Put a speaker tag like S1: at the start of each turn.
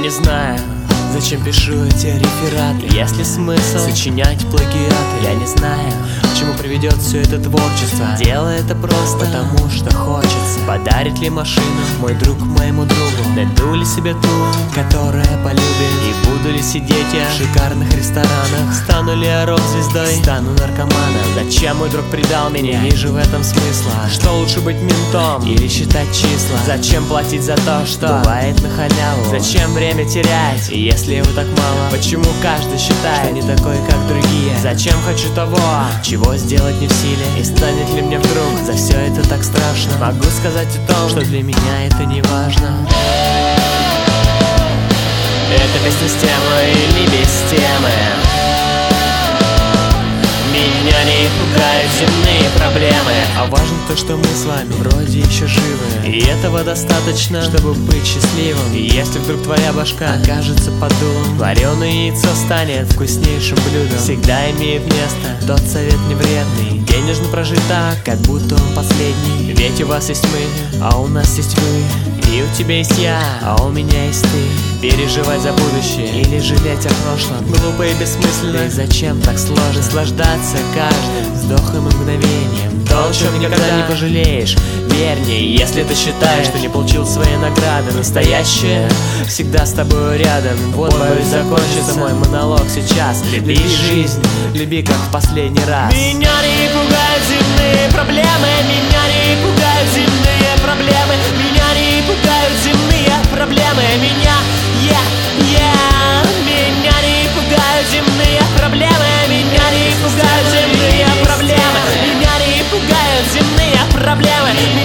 S1: не знаю, зачем пишу эти рефераты, если смысл сочинять плагиаты. Я не знаю, к чему приведет все это творчество. Делаю это просто потому, что хочется. Подарит ли машину мой друг моему другу? Найду ли себе ту, которая полюбит? И буду ли сидеть я в шикарных ресторанах? Стану ли я рок-звездой? Стану наркоманом? Зачем мой друг предал меня? Не вижу в этом смысла. Что лучше быть ментом или считать числа? Зачем платить за то, что бывает на халяву? Зачем время терять, если его так мало? Почему каждый считает, что не такой, как другие? Зачем хочу того, чего сделать не в силе? И станет ли мне вдруг за все это так страшно? Могу сказать о том, что для меня это не важно. Это песня с темой или без темы. Меня не пугают земные проблемы, а важно то, что мы с вами вроде еще живы. И этого достаточно, чтобы быть счастливым. И если вдруг твоя башка окажется под дулом, вареное яйцо станет вкуснейшим блюдом. Всегда имеет место тот совет не вредный: день нужно прожить так, как будто он последний. Ведь у вас есть мы, а у нас есть вы. И у тебя есть я, а у меня есть ты. Переживать за будущее или жалеть о прошлом глупо и бессмысленно. И зачем так сложно наслаждаться каждым вздохом и мгновением? То, о чем никогда не пожалеешь. Верь мне, если ты считаешь, что не получил свои награды. Настоящее всегда с тобой рядом. Вот, боюсь, закончится мой монолог сейчас. Люби жизнь, люби как в последний раз. Меня не пугают земные проблемы. Меня не пугают земные проблемы. Меня не пугают земные проблемы. Меня не пугают земные проблемы. Меня не пугают земные проблемы. Меня не пугают земные проблемы.